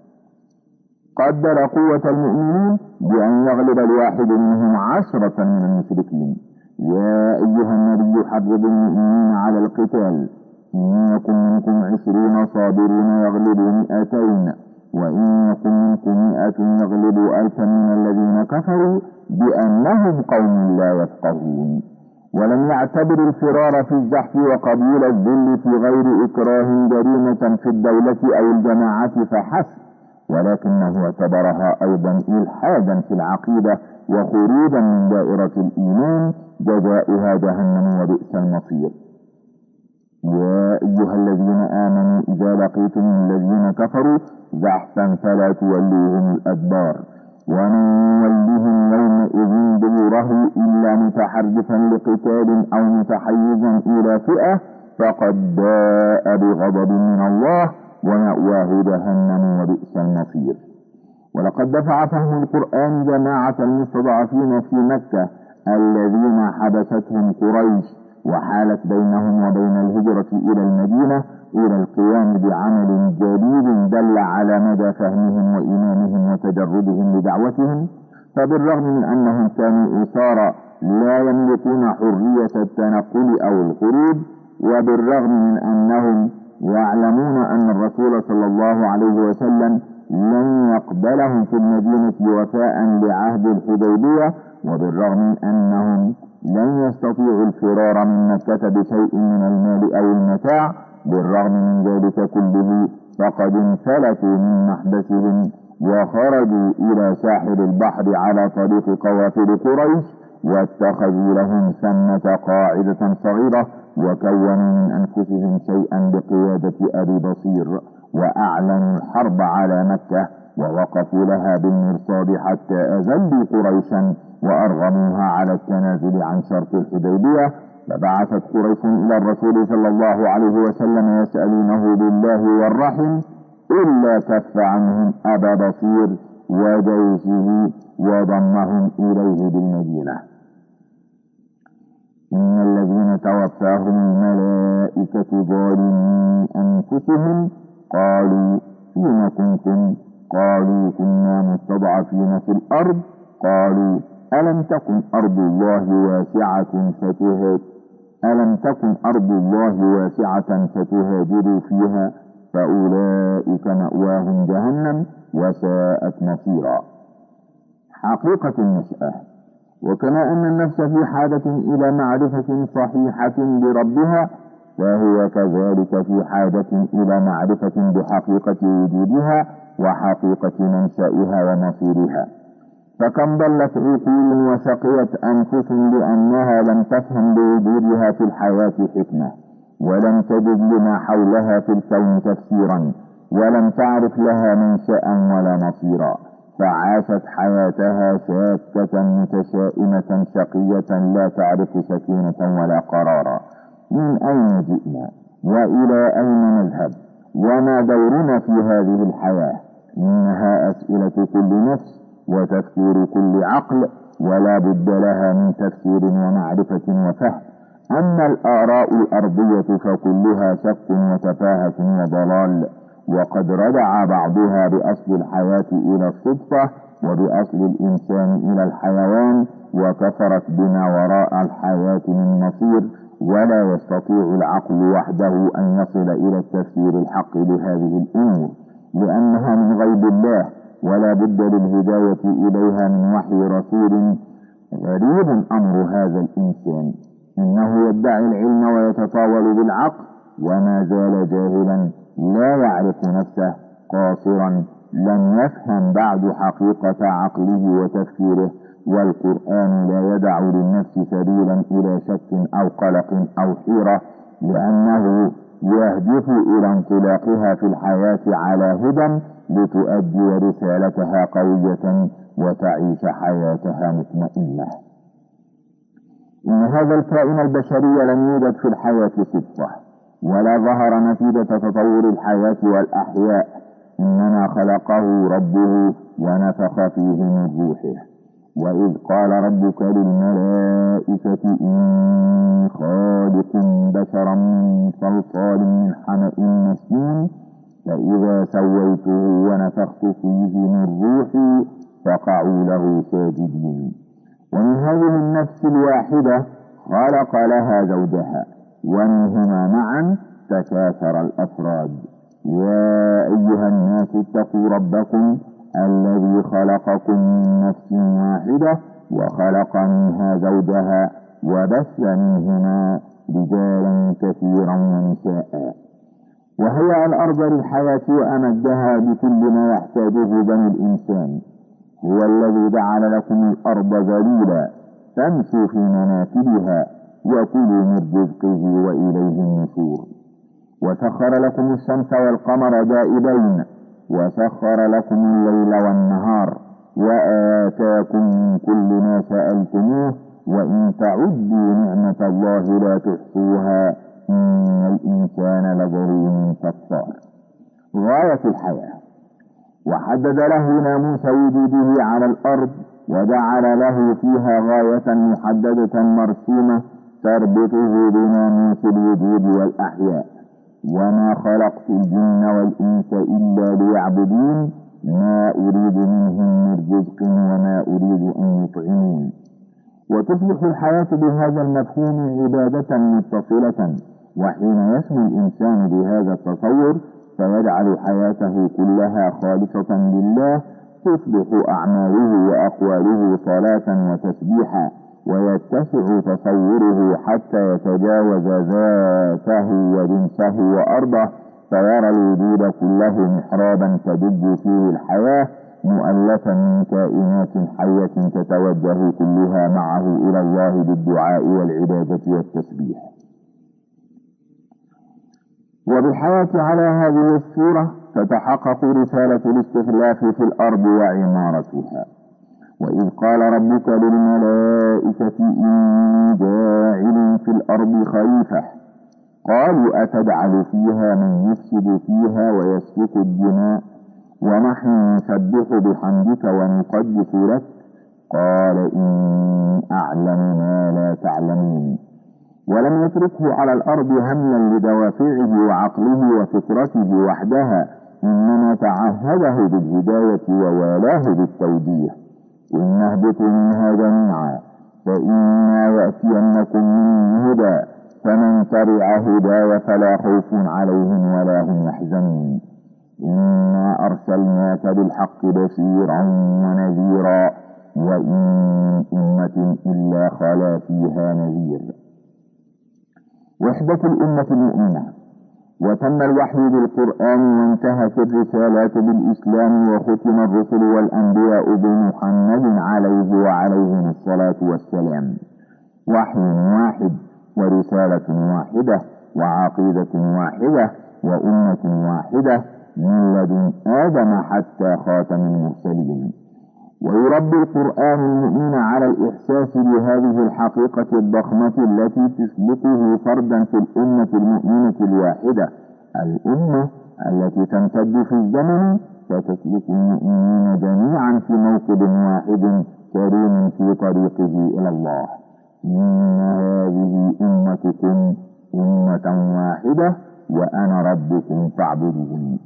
قدر قوة المؤمنين بأن يغلب الواحد منهم عشرة من المشركين. يا أيها النبي حرض المؤمنين على القتال، إن يكن منكم عشرون صابرون يغلبوا مئتين وإن يكن منكم مئة يغلبوا ألفا من الذين كفروا بأنهم قوم لا يفقهون. ولم يعتبر الفرار في الزحف وقبول الذل في غير إكراه جريمة في الدولة أو الجماعة فحسب، ولكنه اعتبرها أيضا إلحادا في العقيدة وخروجا من دائرة الإيمان جزاؤها جهنم وبئس المصير. يا أيها الذين آمنوا إذا لقيتم الذين كفروا زحفا فلا تولوهم الأدبار ومن يولهم يومئذ دبره إلا متحرفا لقتال أو متحيزا إلى فئة فقد باء بغضب من الله ومأواه جهنم وبئس المصير. ولقد دفع فهم القرآن جماعة المستضعفين في مكة الذين حبستهم قريش وحالت بينهم وبين الهجرة إلى المدينة إلى القيام بعمل جديد دل على مدى فهمهم وإيمانهم وتجردهم لدعوتهم. فبالرغم من أنهم كانوا أسارى لا يملكون حرية التنقل أو الخروج، وبالرغم من أنهم يعلمون أن الرسول صلى الله عليه وسلم لن يقبلهم في المدينة وفاء لعهد الحديبية، وبالرغم من أنهم لن يستطيعوا الفرار من مكة بشيء من المال أو المتاع، بالرغم من ذلك كله فقد انفلتوا من محبسهم وخرجوا إلى ساحل البحر على طريق قوافل قريش واتخذوا لهم ثمة قاعدة صغيرة وكونوا من أنفسهم شيئا بقيادة أبي بصير وأعلنوا الحرب على مكة ووقفوا لها بالمرصاد حتى أذلوا قريشا وأرغموها على التنازل عن شرط الحديبية. فبعثت قريش إلى الرسول صلى الله عليه وسلم يسألونه بالله والرحم إلا كف عنهم أبا بصير وجيشه وضمهم إليه بالمدينة. إن الذين توفاهم الملائكة ظالمي أنفسهم قالوا فيما كنتم قالوا كنا مستضعفين في الأرض قالوا ألم تكن أرض الله واسعة فتهاجروا ألم تكن أرض الله واسعة فتهاجروا فيها فأولئك مأواهم جهنم وساءت مصيرا. حقيقة النشأة. وكما أن النفس في حاجة إلى معرفة صحيحة بربها فهي كذلك في حاجة إلى معرفة بحقيقة وجودها وحقيقة منشأها ومصيرها. فكم ضلت عقول وشقيت أنفس لأنها لم تفهم بوجودها في الحياة حكمة، ولم تجد لما حولها في الكون تفسيرا، ولم تعرف لها منشأ ولا مصيرا، فعاشت حياتها شاكة متشائمة شقية لا تعرف سكينة ولا قرارا. من أين جئنا وإلى أين نذهب وما دورنا في هذه الحياة؟ إنها أسئلة كل نفس وتفكير كل عقل، ولا بد لها من تفسير ومعرفة وفهم. أما الآراء الأرضية فكلها شك وتفاهة وضلال، وقد ردع بعضها بأصل الحياة إلى الصدفة، وبأصل الإنسان إلى الحيوان، وكفرت بما وراء الحياة من مصير، ولا يستطيع العقل وحده أن يصل إلى التفسير الحق لهذه الأمور، لأنها من غيب الله، ولا بد للهداية إليها من وحي رسول. غريب أمر هذا الإنسان، إنه يدعي العلم ويتطاول بالعقل، وما زال جاهلا لا يعرف نفسه، قاصرا لم يفهم بعد حقيقة عقله وتفكيره. والقرآن لا يدع للنفس سبيلا إلى شك أو قلق أو حيرة، لأنه يهدف إلى انطلاقها في الحياة على هدى لتؤدي رسالتها قوية وتعيش حياتها مطمئنة. إن هذا الكائن البشري لم يوجد في الحياة صدفة، ولا ظهر نتيجة تطور الحياة والأحياء، إنما خلقه ربه ونفخ فيه من روحه. وإذ قال ربك للملائكة إني خالق بشرا من صلصال من حمأ مسنون فإذا سويته ونفخت فيه من روحي فقعوا له ساجدين. ومن هذه النفس الواحدة خلق لها زوجها، ومنهما معا تكاثر الأفراد. يا أيها الناس اتقوا ربكم الذي خلقكم من نفس واحدة وخلق منها زوجها وبث منهما رجالا كثيرا ونساء. وهيأ الأرض للحياة وأمدها بكل ما يحتاجه بني الإنسان. هو الذي جعل لكم الأرض ذليلا فامشوا في مناكبها وكلوا من رزقه وإليه النشور. وسخر لكم الشمس والقمر دائبين، وسخر لكم الليل والنهار، وآتاكم من كل ما سألتموه، وإن تعدوا نعمة الله لا تحصوها إن الإنسان لظلوم كفار. غاية الحياة. وحدد له ناموس وجوده على الأرض، وجعل له فيها غاية محددة مرسومة تربطه بناموس الوجود والأحياء. وما خلقت الجن والإنس إلا ليعبدون ما أريد منهم من رزق وما أريد أن يطعمون. وتصبح الحياة بهذا المفهوم عبادة متصلة، وحين يسمو الإنسان بهذا التصور فيجعل حياته كلها خالصة لله، تصبح أعماله وأقواله صلاة وتسبيحا، ويتسع تصوره حتى يتجاوز ذاته وجنسه وأرضه، فيرى الوجود كله محرابا تدب فيه الحياة، مؤلفا من كائنات حية تتوجه كلها معه إلى الله بالدعاء والعبادة والتسبيح. وبالحياة على هذه الصورة تتحقق رسالة الاستخلاف في الأرض وعمارتها. وإذ قال ربك للملائكة إني جاعل في الأرض خليفة قالوا أتجعل فيها من يفسد فيها ويسفك الدماء ونحن نسبح بحمدك ونقدس لك قال إني أعلم ما لا تعلمون. ولم يتركه على الأرض هملا لدوافعه وعقله وفطرته وحدها، إنما تعهده بالهداية ووالاه بالتوجيه. إن اهبطوا منها جميعا فإما يأتينكم مني هدى فمن تبع هداي فلا خوف عليهم ولا هم يحزنون. إنا أرسلناك بالحق بشيرا ونذيرا وإن من أمة إلا خلا فيها نذير. وحدة الأمة المؤمنة. وتم الوحي بالقرآن وانتهت الرسالات بالإسلام وختم الرسل والأنبياء بمحمد عليه وعليهم الصلاة والسلام. وحي واحد ورسالة واحدة وعقيدة واحدة وأمة واحدة من لدن آدم حتى خاتم المرسلين. ويربي القرآن المؤمن على الإحساس بهذه الحقيقة الضخمة التي تسلكه فردا في الأمة المؤمنة الواحدة، الأمة التي تمتد في الزمن فتسلك المؤمنين جميعا في موكب واحد كريم في طريقه إلى الله. إن هذه أمتكم أمة واحدة وأنا ربكم فاعبدون.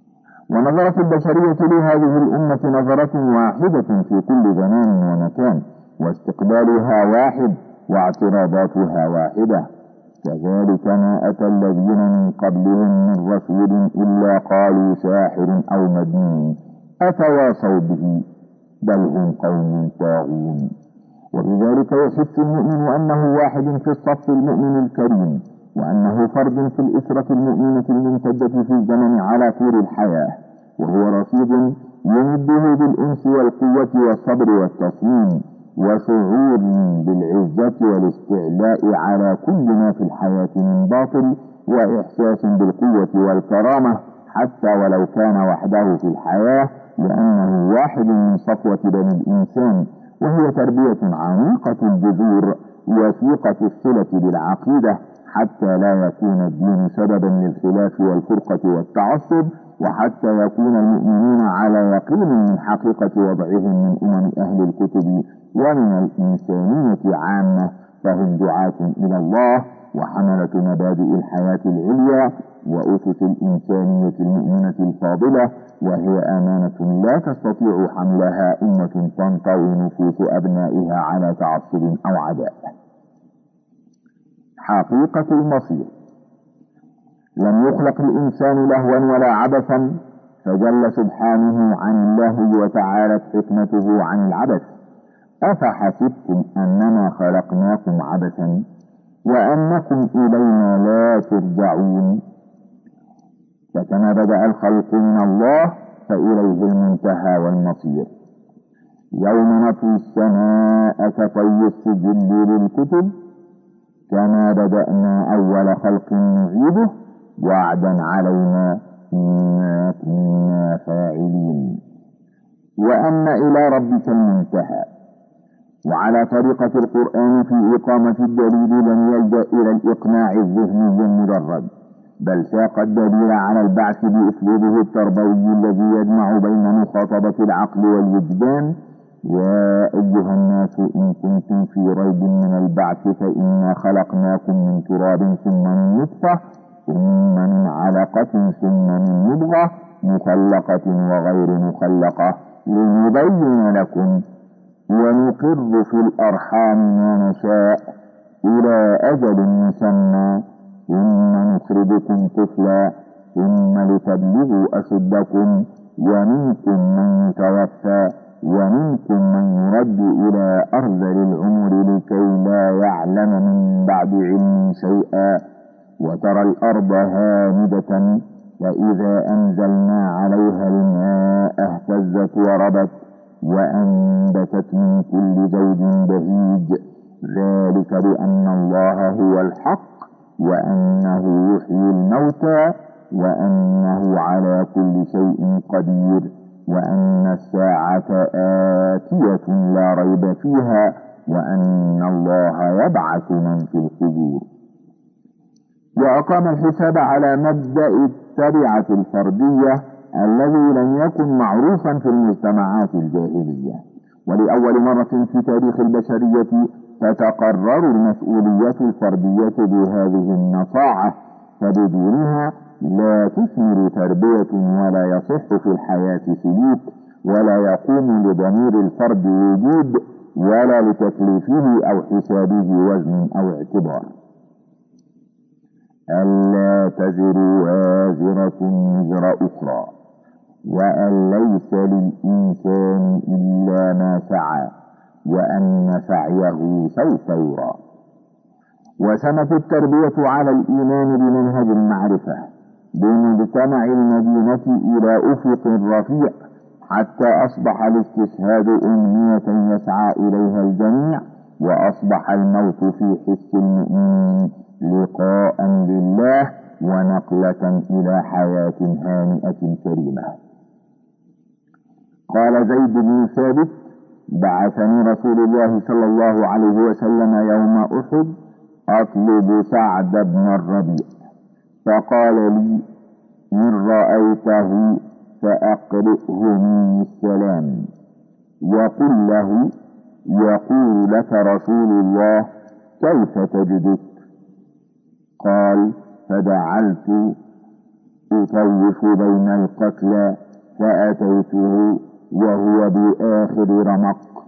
ونظرت البشرية لهذه الأمة نظرة واحدة في كل زمان ومكان، واستقبالها واحد واعتراضاتها واحدة. كذلك ما أتى الذين من قبلهم من رسول إلا قالوا ساحر أو مجنون أتواصوا به بل هم قوم طاغون. وبذلك يحس المؤمن أنه واحد في الصف المؤمن الكريم، وأنه فرد في الأسرة المؤمنة الممتدة في الزمن على طول الحياة، وهو رصيد يمده بالأنس والقوة والصبر والتصميم، وشعور بالعزة والاستعلاء على كل ما في الحياة من باطل، وإحساس بالقوة والكرامة حتى ولو كان وحده في الحياة، لأنه واحد من صفوة بني الإنسان. وهي تربية عميقة الجذور وثيقة الصلة بالعقيدة، حتى لا يكون الدين سببا للخلاف والفرقة والتعصب، وحتى يكون المؤمنون على يقين من حقيقة وضعهم من أمم أهل الكتب ومن الإنسانية عامة، فهم دعاة إلى الله وحملة مبادئ الحياة العليا وأسس الإنسانية المؤمنة الفاضلة، وهي أمانة لا تستطيع حملها أمة تنطوي نفوس أبنائها على تعصب أو عداء. حقيقة المصير. لم يخلق الإنسان لهوا ولا عبثا، فجل سبحانه عن اللهو وتعالت حكمته عن العبث. أفحسبتم أنما خلقناكم عبثا وأنكم إلينا لا ترجعون. فكما بدأ الخلق من الله فإليه المنتهى والمصير. يوم نطوي السماء كطي السجل للكتب كما بدأنا أول خلق نعيده وعدا علينا إنا كنا فاعلين. وأن إلى ربك المنتهى. وعلى طريقة القرآن في إقامة الدليل لم يلجأ إلى الإقناع الذهني المجرد، بل ساق الدليل على البعث بأسلوبه التربوي الذي يجمع بين مخاطبة العقل والوجدان. يا أيها الناس إن كنتم في ريب من البعث فإنا خلقناكم من تراب ثم من نطفة ثم من علقة ثم من مضغة مخلقة وغير مخلقة لنبين لكم ونقر في الأرحام ما نشاء إلى أجل مسمى ثم نخرجكم طفلا ثم لتبلغوا أشدكم ومنكم من يتوفى ومنكم من يرد إلى أرذل العمر لكي لا يعلم من بعد علم شيئا. وترى الأرض هامدة فإذا أنزلنا عليها الماء اهتزت وربت وأنبتت من كل زوج بهيج ذلك بأن الله هو الحق وأنه يحيي الموتى وأنه على كل شيء قدير وأن الساعة آتية لا ريب فيها وأن الله يبعث من في القبور. وأقام الحساب على مبدأ التبعة الفردية الذي لم يكن معروفا في المجتمعات الجاهلية، ولأول مرة في تاريخ البشرية تتقرر المسؤولية الفردية بهذه النصاعة، فبدونها لا تثمر تربية ولا يصح في الحياة سلوك ولا يقوم لضمير الفرد وجود ولا لتكليفه أو حسابه وزن أو اعتبار. ألا تزر وازرة وزر أخرى وأن ليس للإنسان إلا ما سعى وأن سعيه سوف يرى. وسمت التربية على الإيمان بمنهج المعرفة بمجتمع المدينة إلى أفق رفيع، حتى أصبح الاستشهاد أمنية يسعى إليها الجميع، وأصبح الموت في حس المؤمن لقاء لله ونقلة إلى حياة هانئة كريمة. قال زيد بن ثابت: بعثني رسول الله صلى الله عليه وسلم يوم أحد أطلب سعد بن الربيع، فقال لي: إن رأيته فأقرئه مني السلام، وقل له: يقول لك رسول الله كيف تجدك؟ قال: فدعلت أطوف بين القتلى، فأتيته وهو بآخر رمق،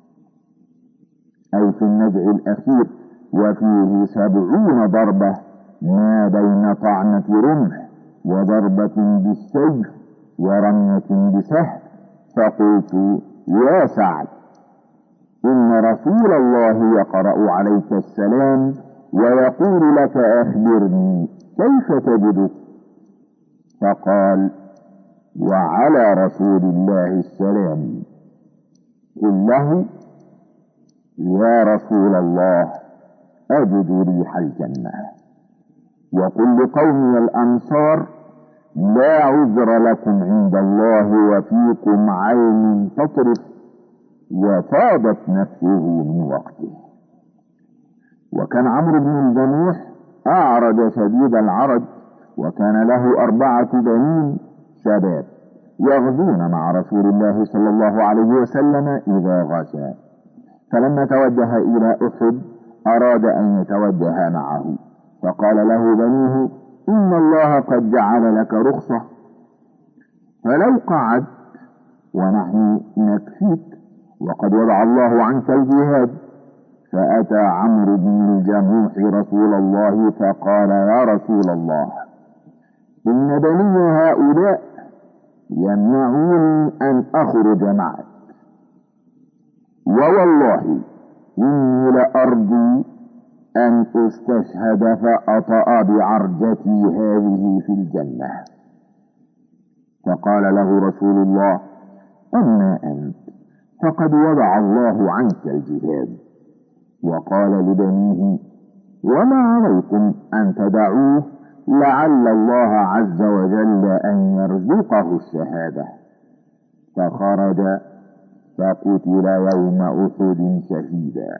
أي في النزع الأخير، وفيه سبعون ضربة ما بين طعنة رمح وضربة بالسيف ورمية بسهم. فقلت: يا سعد، إن رسول الله يقرأ عليك السلام ويقول لك أخبرني كيف تجدك؟ فقال: وعلى رسول الله السلام، قل له: يا رسول الله، أجد ريح الجنة. وقل لقومي الأنصار: لا عذر لكم عند الله وفيكم عين تطرف. وفاضت نفسه من وقته. وكان عمرو بن الجموح أعرج شديد العرج، وكان له أربعة بنين شباب يغزون مع رسول الله صلى الله عليه وسلم إذا غزا. فلما توجه إلى أحد أراد أن يتوجه معه، فقال له بنيه: إن الله قد جعل لك رخصة، فلو قعدت ونحن نكفيك، وقد وضع الله عنك الجهاد. فأتى عمرو بن الجموح رسول الله فقال: يا رسول الله، إن بني هؤلاء يمنعوني أن أخرج معك، ووالله إني لأرجو أن أستشهد فأطأ بعرجتي هذه في الجنة. فقال له رسول الله: أما أنت فقد وضع الله عنك الجهاد. وقال لبنيه: وما عليكم أن تدعوه، لعل الله عز وجل أن يرزقه الشهادة. فخرج فقتل يوم أحد شهيدا.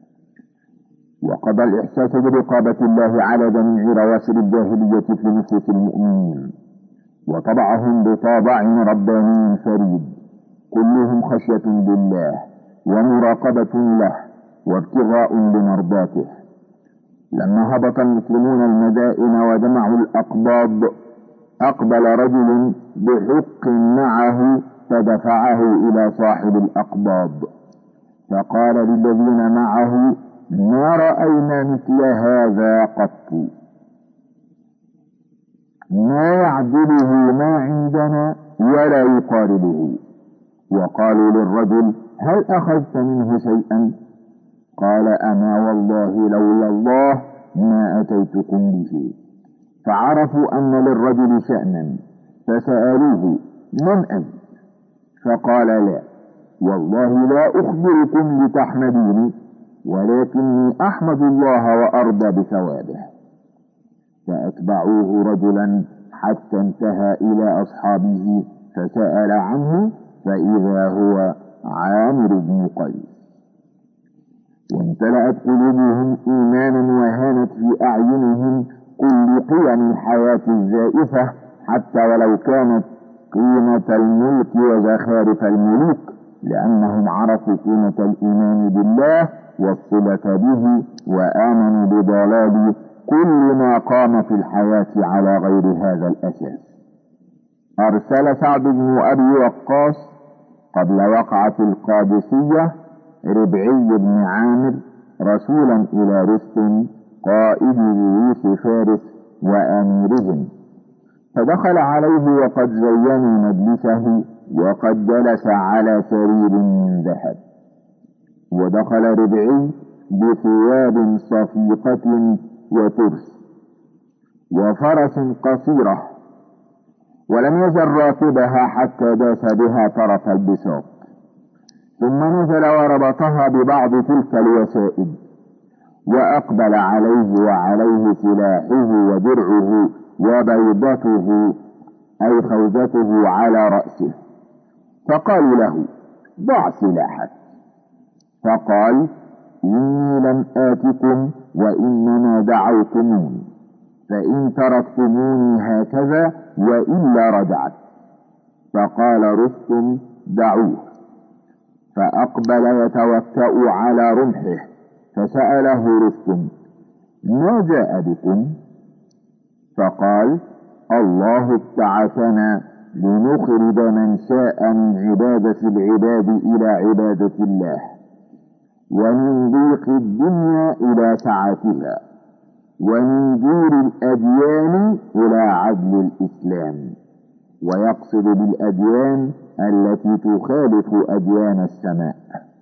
وقضى الإحساس برقابة الله على جميع رواسب الجاهلية في نفوس المؤمنين، وطبعهم بطابع رباني فريد، كلهم خشية بالله ومراقبة له وابتغاء لمرضاته. لما هبط المسلمون المدائن وجمعوا الأقباض، أقبل رجل بحق معه فدفعه إلى صاحب الأقباض، فقال للذين معه: ما رأينا مثل هذا قط، ما يعدله ما عندنا ولا يقاربه. وقالوا للرجل: هل أخذت منه شيئا؟ قال: أما والله لولا الله ما أتيتكم به. فعرفوا أن للرجل شأنا، فسألوه: من أنت؟ فقال: لا والله لا أخبركم لتحمدوني، ولكني أحمد الله وأرضى بثوابه. فأتبعوه رجلا حتى انتهى إلى أصحابه فسأل عنه، فإذا هو عامر بن قيس. وامتلأت قلوبهم إيمانا وهانت في أعينهم كل قيم الحياة الزائفة، حتى ولو كانت قيمة الملك وزخارف الملوك، لأنهم عرفوا قيمة الإيمان بالله والصلة به، وآمنوا بضلال كل ما قام في الحياة على غير هذا الأساس. أرسل سعد بن أبي وقاص قبل وقعة القادسية ربعي بن عامر رسولا إلى رستم قائد جيوش فارس وأميرهم، فدخل عليه وقد زينوا مجلسه وقد جلس على سرير من ذهب. ودخل ربعي بثياب صفيقة وترس وفرس قصيرة ولم يزل راكبها حتى داس بها طرف البساط، ثم نزل وربطها ببعض تلك الوسائد، وأقبل عليه وعليه سلاحه ودرعه وبيضته أي خوذته على رأسه، فقالوا له: ضع سلاحك. فقال: إني لم آتكم وإنما دعوتموني، فإن تركتموني هكذا وإلا رجعت. فقال رستم: دعوه. فأقبل يتوكأ على رمحه، فسأله رستم: ما جاء بكم؟ فقال: الله ابتعثنا لنخرج من شاء من عبادة العباد إلى عبادة الله، ومن ضيق الدنيا إلى سعتها، ومن دور الأديان إلى عدل الإسلام. ويقصد بالأديان التي تخالف أديان السماء.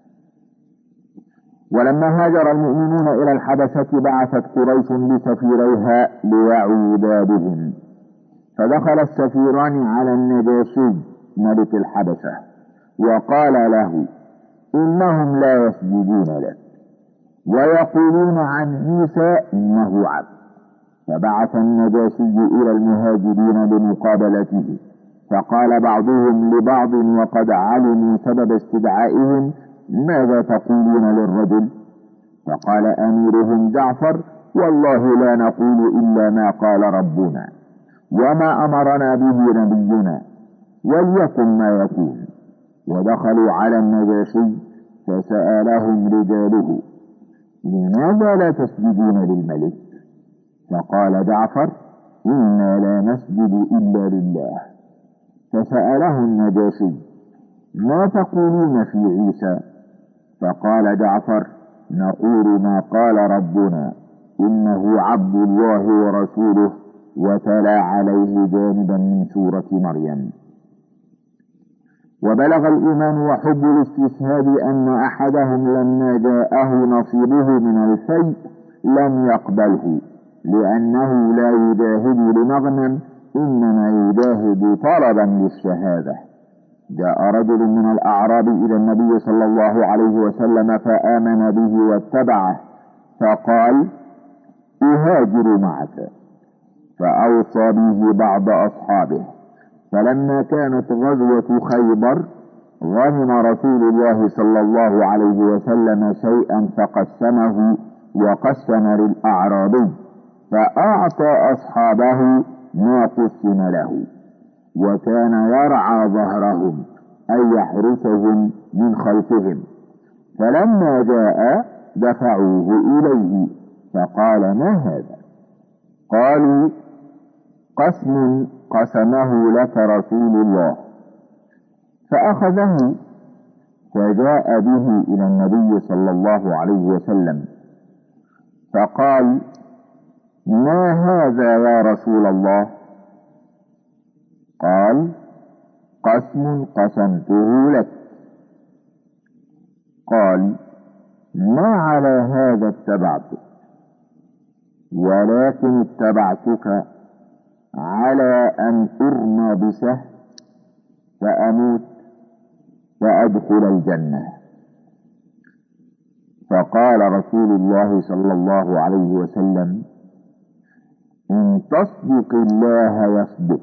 ولما هاجر المؤمنون إلى الحبشة بعثت قريش بسفيريها ليعودا بهم، فدخل السفيران على النجاشي ملك الحبشة وقال له: إنهم لا يسجدون لك ويقولون عن عيسى إنه عبد. فبعث النجاشي إلى المهاجرين لمقابلته، فقال بعضهم لبعض وقد علموا سبب استدعائهم: ماذا تقولون للرجل؟ فقال أميرهم جعفر: والله لا نقول إلا ما قال ربنا وما أمرنا به نبينا، وليكن ما يكون. ودخلوا على النجاشي فسألهم رجاله: لماذا لا تسجدون للملك؟ فقال جعفر: إنا لا نسجد إلا لله. فسأله النجاشي: ما تقولون في عيسى؟ فقال جعفر: نقول ما قال ربنا إنه عبد الله ورسوله، وتلا عليه جانبا من سورة مريم. وبلغ الإيمان وحب الاستشهاد أن أحدهم لما جاءه نصيبه من الفيء لم يقبله، لأنه لا يجاهد لمغنم، إنما يجاهد طلبا للشهادة. جاء رجل من الأعراب إلى النبي صلى الله عليه وسلم فآمن به واتبعه، فقال: أهاجر معك. فأوصى به بعض أصحابه. فلما كانت غزوة خيبر غنم رسول الله صلى الله عليه وسلم شيئا فقسمه وقسم للأعرابي، فأعطى أصحابه ما قسم له، وكان يرعى ظهرهم أي يحرسهم من خلفهم. فلما جاء دفعوه إليه، فقال: ما هذا؟ قالوا: قسم قسمه لك رسول الله. فأخذه فجاء به إلى النبي صلى الله عليه وسلم، فقال: ما هذا يا رسول الله؟ قال: قسم قسمته لك. قال: ما على هذا اتبعتك، ولكن اتبعتك على أن أرمى بسهم فأموت وأدخل الجنة. فقال رسول الله صلى الله عليه وسلم: إن تصدق الله يصدق.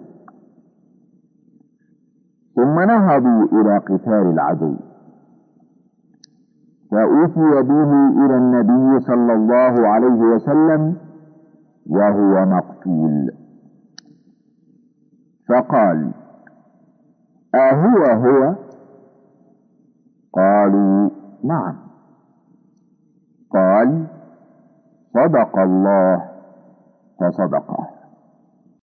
ثم نهضوا إلى قتال العدو، فأتي به إلى النبي صلى الله عليه وسلم وهو مقتول، فقال: أهو هو؟ قالوا: نعم. قال: صدق الله فصدقه.